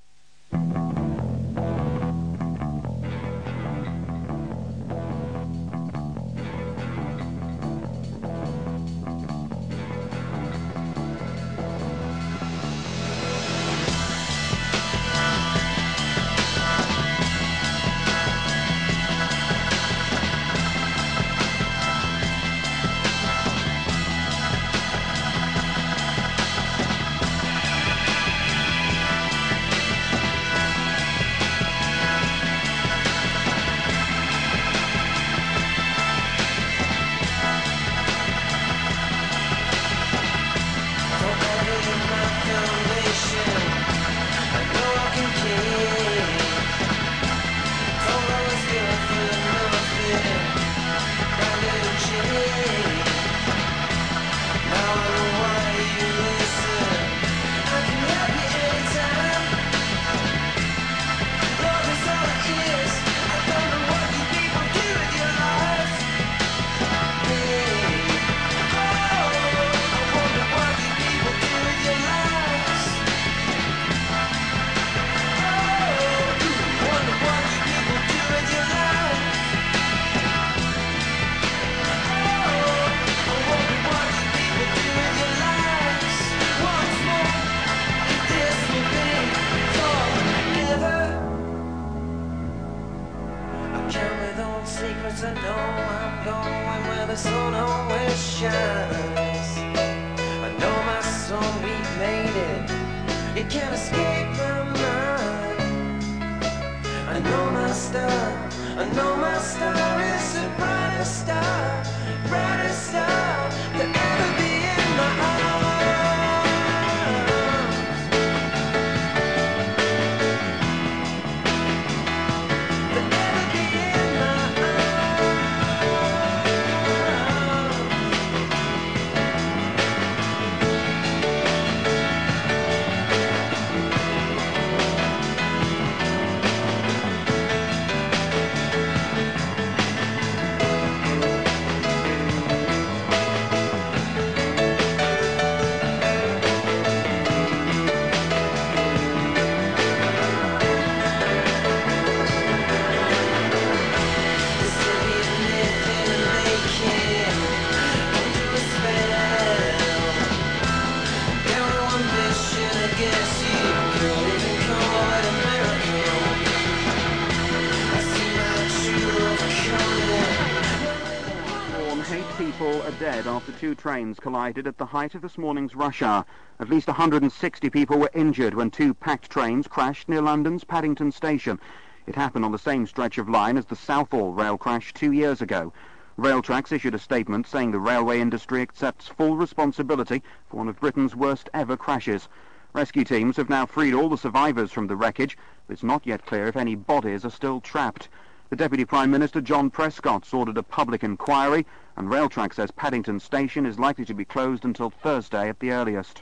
After two trains collided at the height of this morning's rush hour. At least one hundred sixty people were injured when two packed trains crashed near London's Paddington Station. It happened on the same stretch of line as the Southall rail crash two years ago. Railtrax issued a statement saying the railway industry accepts full responsibility for one of Britain's worst ever crashes. Rescue teams have now freed all the survivors from the wreckage, but it's not yet clear if any bodies are still trapped. The Deputy Prime Minister, John Prescott's ordered a public inquiry, and Railtrack says Paddington Station is likely to be closed until Thursday at the earliest.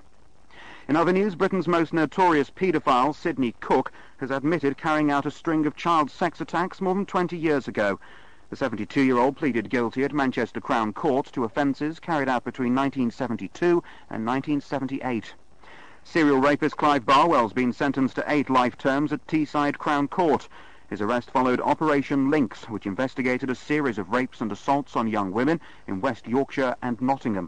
In other news, Britain's most notorious paedophile, Sidney Cook, has admitted carrying out a string of child sex attacks more than twenty years ago. The seventy-two-year-old pleaded guilty at Manchester Crown Court to offences carried out between nineteen seventy-two and nineteen seventy-eight. Serial rapist Clive Barwell's been sentenced to eight life terms at Teesside Crown Court. His arrest followed Operation Lynx, which investigated a series of rapes and assaults on young women in West Yorkshire and Nottingham.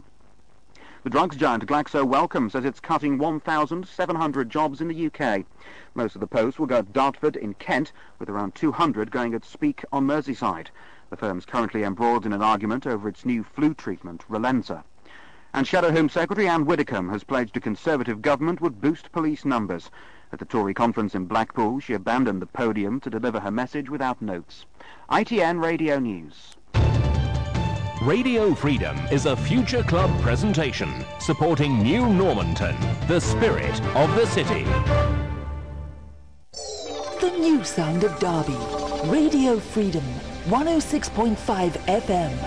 The drugs giant Glaxo Wellcome says it's cutting one thousand seven hundred jobs in the U K. Most of the posts will go at Dartford in Kent, with around two hundred going at Speke on Merseyside. The firm's currently embroiled in an argument over its new flu treatment, Relenza. And Shadow Home Secretary Anne Widdecombe has pledged a Conservative government would boost police numbers. At the Tory conference in Blackpool, she abandoned the podium to deliver her message without notes. I T N Radio News. Radio Freedom is a Future Club presentation supporting New Normanton, the spirit of the city. The new sound of Derby. Radio Freedom, one oh six point five F M.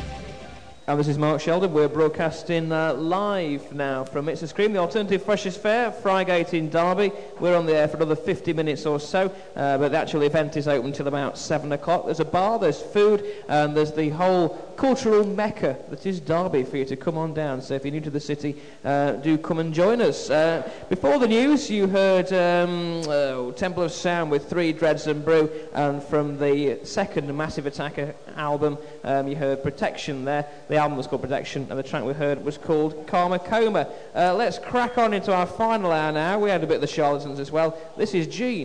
And this is Mark Sheldon. We're broadcasting uh, live now from It's a Scream, the Alternative Freshers Fair, Frygate in Derby. We're on the air for another fifty minutes or so, uh, but the actual event is open till about seven o'clock. There's a bar, there's food, and there's the whole cultural mecca that is Derby for you to come on down. So if you're new to the city, uh, do come and join us. Uh, before the news, you heard um, uh, Temple of Sound with Three Dreads and Brew, and from the second Massive Attacker album, um, you heard Protection there. The album was called Protection, and the track we heard was called Karma Coma. Uh, let's crack on into our final hour now. We had a bit of the Charlatans as well. This is Gene.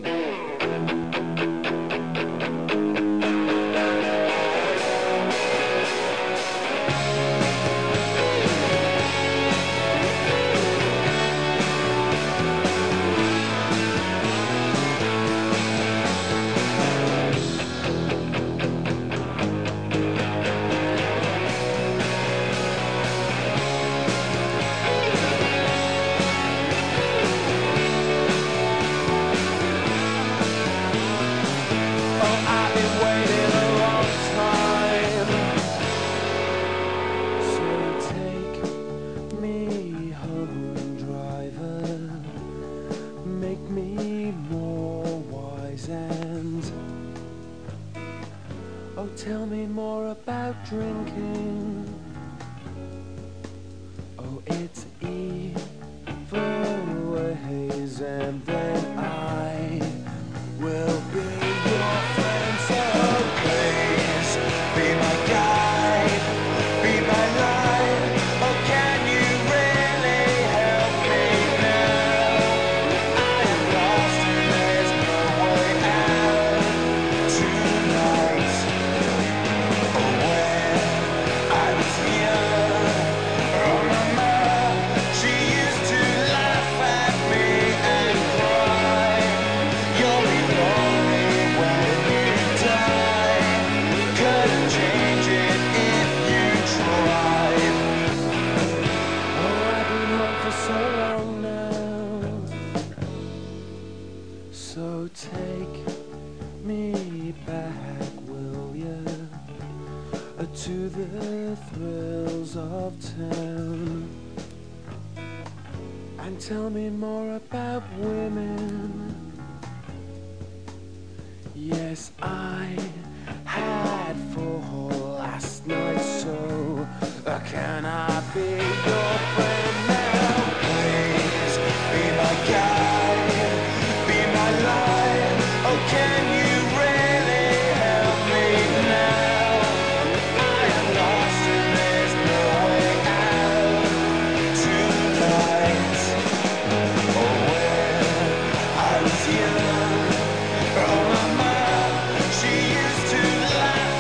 She used to laugh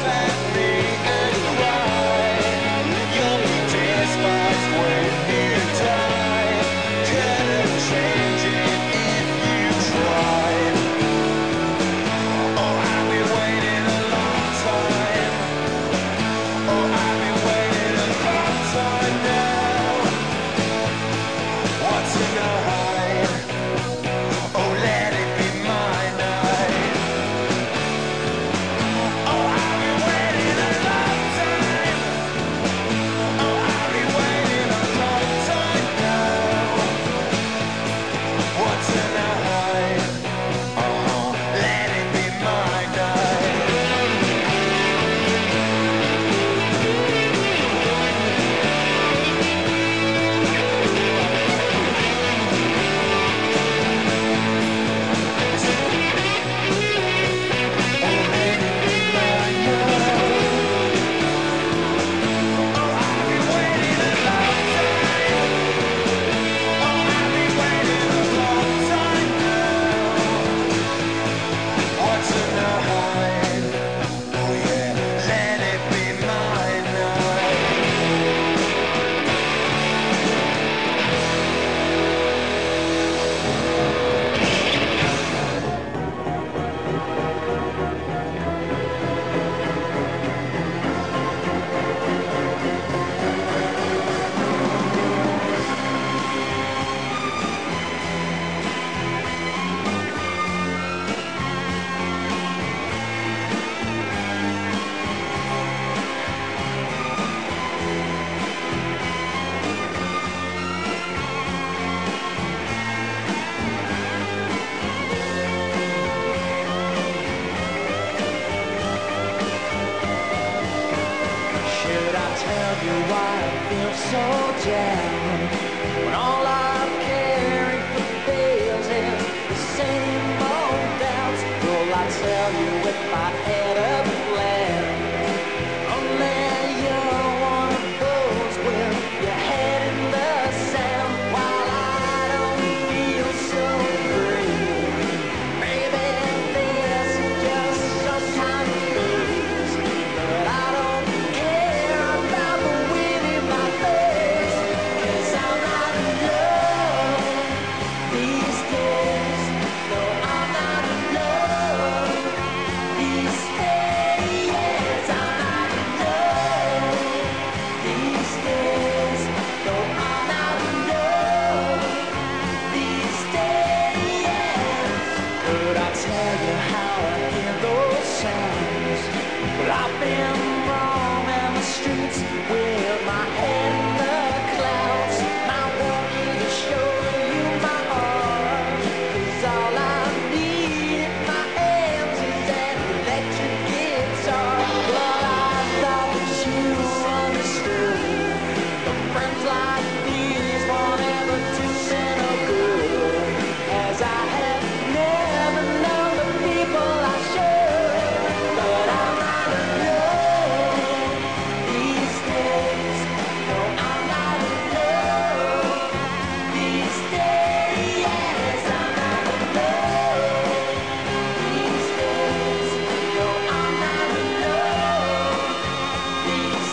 tell you why I feel so down, when all I'm caring for feels is the same old doubts. Will I tell you if I had a plan? Only you're one of those with your head in the sand, while I don't feel so free. Maybe this is just some kind of blues, but I don't care about the wind in my face, 'cause I'm not in love these days. No, I'm not in love these days. I'm not in love these days. No, I'm not in love these days. Could I tell you how I hear those sounds? Well, I've been wrong in the streets with my head in the clouds. I want you to show you my heart, 'cause all I need in my hands is an electric guitar. But I thought that you understood, but friends like these won't ever do me no good, as I have never known the people I should. But I'm not in love these days. No, I'm not in love these days. I'm not in love these days. No, I'm not in love these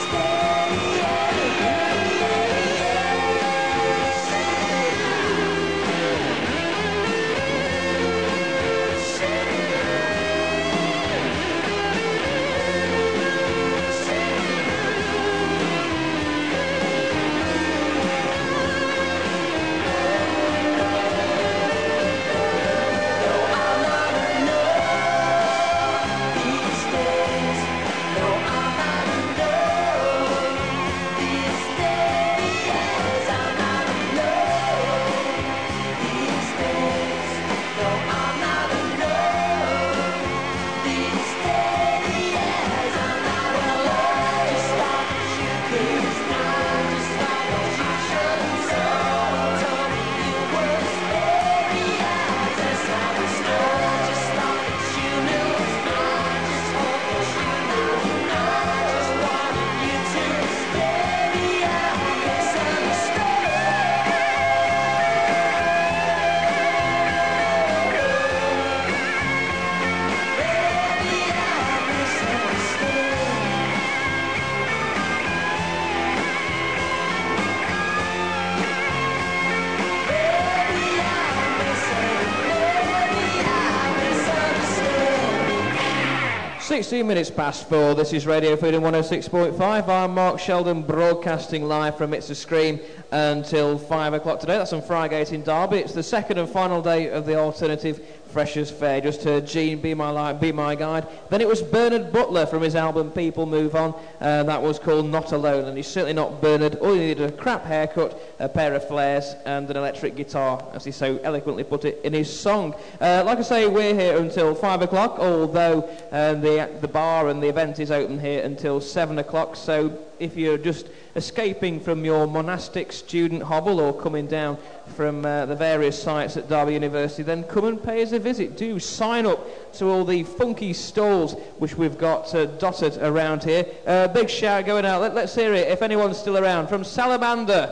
sixteen minutes past four, this is Radio Freedom one oh six point five. I'm Mark Sheldon, broadcasting live from It's a Scream until five o'clock today. That's on Friegate in Derby. It's the second and final day of the alternative Freshers Fair. Just heard Gene, Be My Light, Be My Guide. Then it was Bernard Butler from his album People Move On. Uh, that was called Not Alone, and he's certainly not Bernard. All you need is a crap haircut, a pair of flares, and an electric guitar, as he so eloquently put it in his song. Uh, like I say, we're here until five o'clock, although uh, the, the bar and the event is open here until seven o'clock, so if you're just escaping from your monastic student hobble or coming down from uh, the various sites at Derby University, then come and pay us a visit. Do sign up to all the funky stalls which we've got uh, dotted around here. Uh, big shout going out. Let, let's hear it if anyone's still around. From Salamander.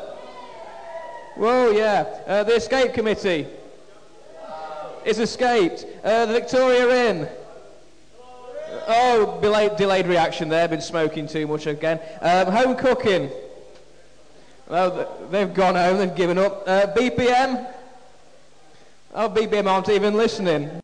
Whoa, yeah. Uh, the Escape Committee is escaped. Uh, the Victoria Inn. Oh, delayed, delayed reaction there. Been smoking too much again. Um, home cooking. Well, they've gone home. They've given up. Uh, B P M. Oh, B P M aren't even listening.